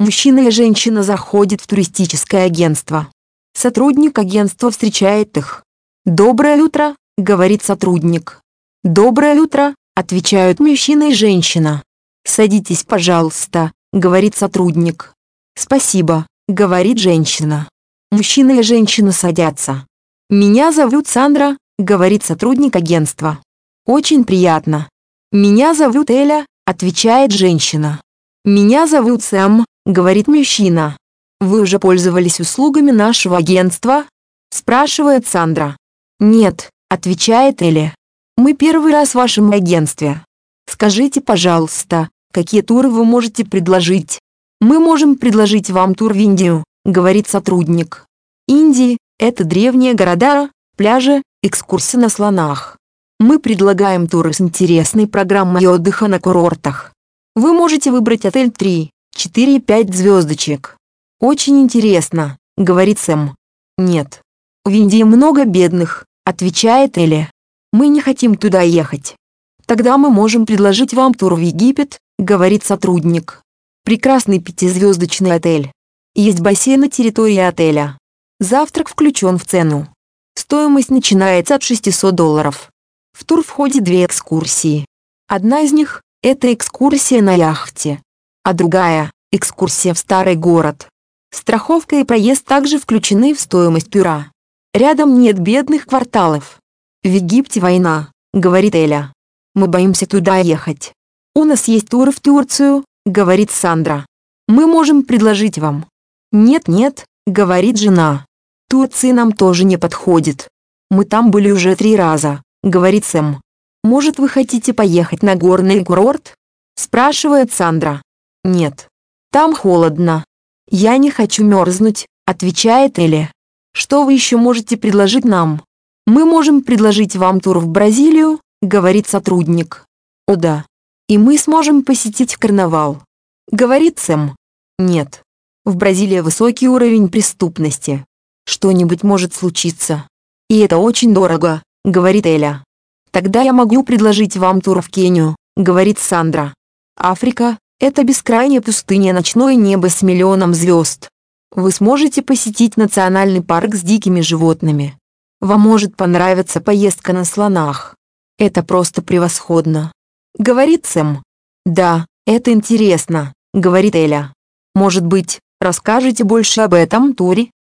Мужчина и женщина заходят в туристическое агентство. Сотрудник агентства встречает их. «Доброе утро», — говорит сотрудник. «Доброе утро», — отвечают мужчина и женщина. «Садитесь, пожалуйста», — говорит сотрудник. «Спасибо», — говорит женщина. Мужчина и женщина садятся. «Меня зовут Сандра», — говорит сотрудник агентства. «Очень приятно». «Меня зовут Эля», — отвечает женщина. «Меня зовут Сэм», — говорит мужчина. «Вы уже пользовались услугами нашего агентства?» — спрашивает Сандра. «Нет», — отвечает Эля. «Мы первый раз в вашем агентстве. Скажите, пожалуйста, какие туры вы можете предложить?» «Мы можем предложить вам тур в Индию», — говорит сотрудник. «Индия — это древние города, пляжи, экскурсии на слонах. Мы предлагаем туры с интересной программой отдыха на курортах. Вы можете выбрать отель 3, 4 и 5 звездочек». «Очень интересно», — говорит Сэм. «Нет. В Индии много бедных», — отвечает Эля. «Мы не хотим туда ехать». «Тогда мы можем предложить вам тур в Египет», — говорит сотрудник. «Прекрасный 5-звездочный отель. Есть бассейн на территории отеля. Завтрак включен в цену. Стоимость начинается от $600. В тур входит 2 экскурсии. Одна из них — это экскурсия на яхте, а другая — экскурсия в старый город. Страховка и проезд также включены в стоимость тура. Рядом нет бедных кварталов. В Египте война», — говорит Эля. «Мы боимся туда ехать. У нас есть туры в Турцию», — говорит Сандра. «Мы можем предложить вам». «Нет-нет», — говорит жена. «Турция нам тоже не подходит. Мы там были уже 3 раза», — говорит Сэм. «Может, вы хотите поехать на горный курорт?» — спрашивает Сандра. «Нет. Там холодно». «Я не хочу мерзнуть», — отвечает Эля. «Что вы еще можете предложить нам?» «Мы можем предложить вам тур в Бразилию», — говорит сотрудник. «О да. И мы сможем посетить карнавал», — говорит Сэм. «Нет. В Бразилии высокий уровень преступности. Что-нибудь может случиться. И это очень дорого», — говорит Эля. «Тогда я могу предложить вам тур в Кению», — говорит Сандра. «Африка — это бескрайняя пустыня, ночное небо с миллионом звезд. Вы сможете посетить национальный парк с дикими животными. Вам может понравиться поездка на слонах. Это просто превосходно», — говорит Сэм. «Да, это интересно», — говорит Эля. «Может быть, расскажете больше об этом туре?»